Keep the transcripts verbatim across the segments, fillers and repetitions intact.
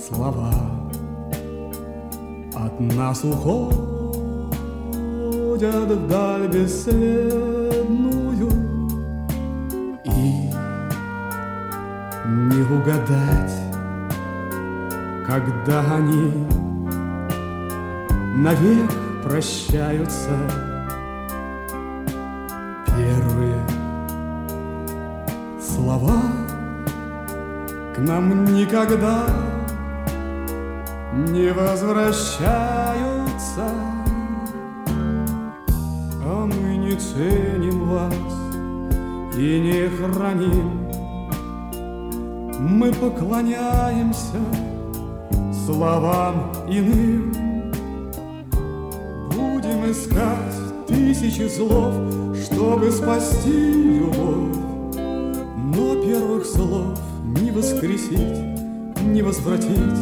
слова от нас уходят вдаль бесследную, и не угадать, когда они навек прощаются. Первые слова к нам никогда не возвращаются, а мы не ценим вас и не храним. Мы поклоняемся словам иным. Будем искать тысячи слов, чтобы спасти любовь, но первых слов не воскресить, не возвратить.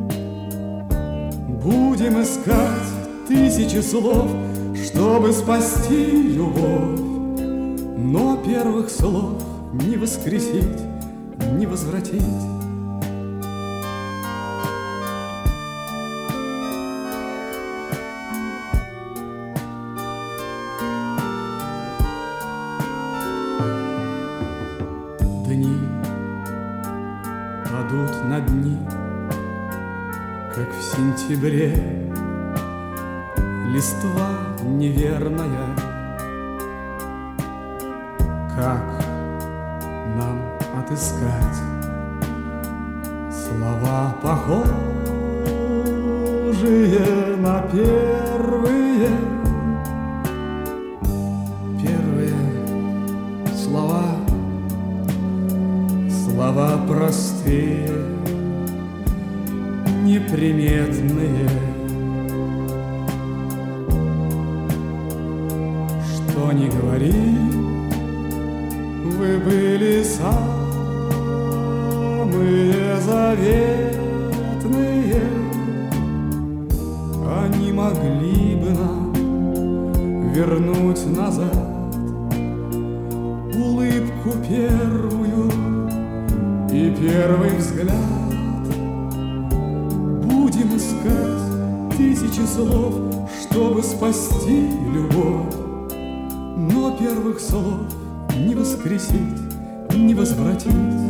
Будем искать тысячи слов, чтобы спасти любовь, но первых слов не воскресить, не возвратить. Дни падут на дни, как в сентябре листва неверная. Как нам отыскать слова, похожие на первые? Первые слова, слова простые, неприметные. Что ни говори, вы были самые заветные. Они могли бы нам вернуть назад улыбку первую и первый взгляд. Будем искать тысячи слов, чтобы спасти любовь, но первых слов не воскресить, не возвратить.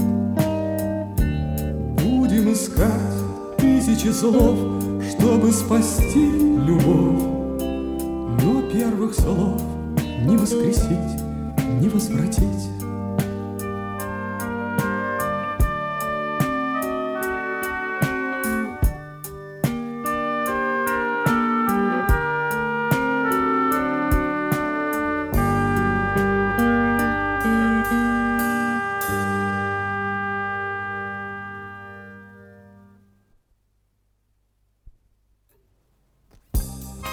Будем искать тысячи слов, чтобы спасти любовь, но первых слов не воскресить, не возвратить.